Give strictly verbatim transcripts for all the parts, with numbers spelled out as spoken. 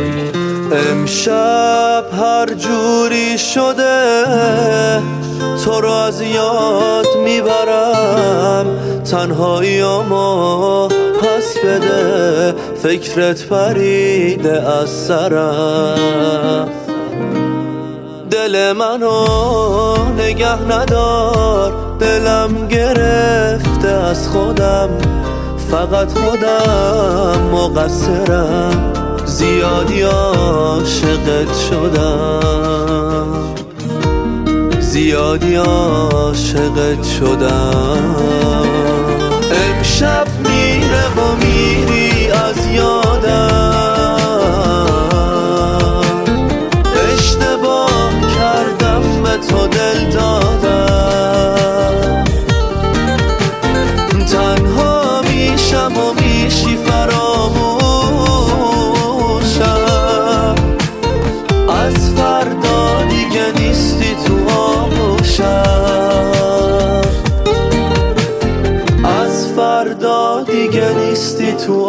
امشب هر جوری شده تو رو از یاد میبرم، تنهاییامو پس بده، فکرت پریده از سرم. دل منو نگه ندار، دلم گرفته از خودم، فقط خودم مقصرم، زیادی عاشقت شدم، زیادی عاشقت شدم. امشب میره و میری از یادم، اشتباه کردم به تو دل دادم، تنها میشم و میشی فراموشم، از فردا دیگه نیستی تو آغوشم، از فردا دیگه نیستی تو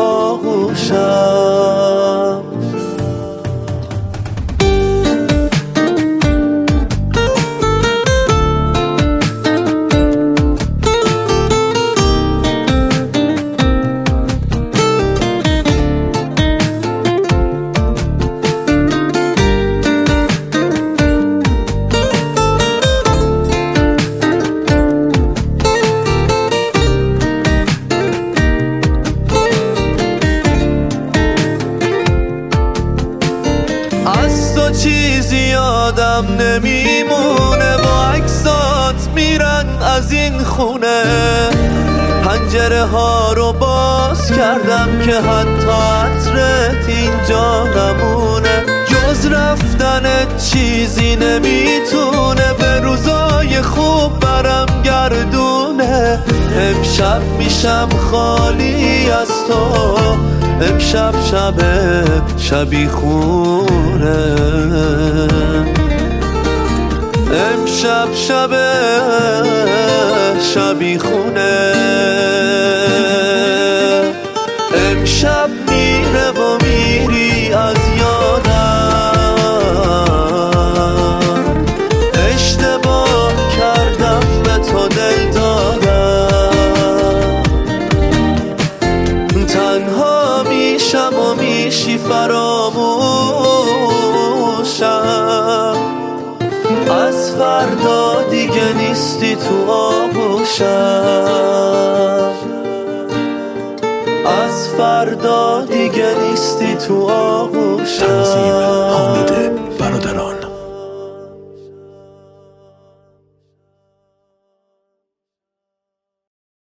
آغوشم. از تو چیزی یادم نمیمونه، با عکسات میرن از این خونه، پنجره ها رو باز کردم که حتی عطرت اینجا نمونه، جز رفتنت چیزی نمیتونه به روزای خوب برم گردونه. امشب میشم خالی از تو، امشب شب شبی خونه، امشب شب شبی خونه. امشب میره و میری از یادم، اشتباه کردم به تو دل دادم، تنها میشم و میشی فراموشم، از فردا دیگه نیستی تو آغوشم، از فردا دیگه نیستی تو آغوشم. تنظیم حامد برادران.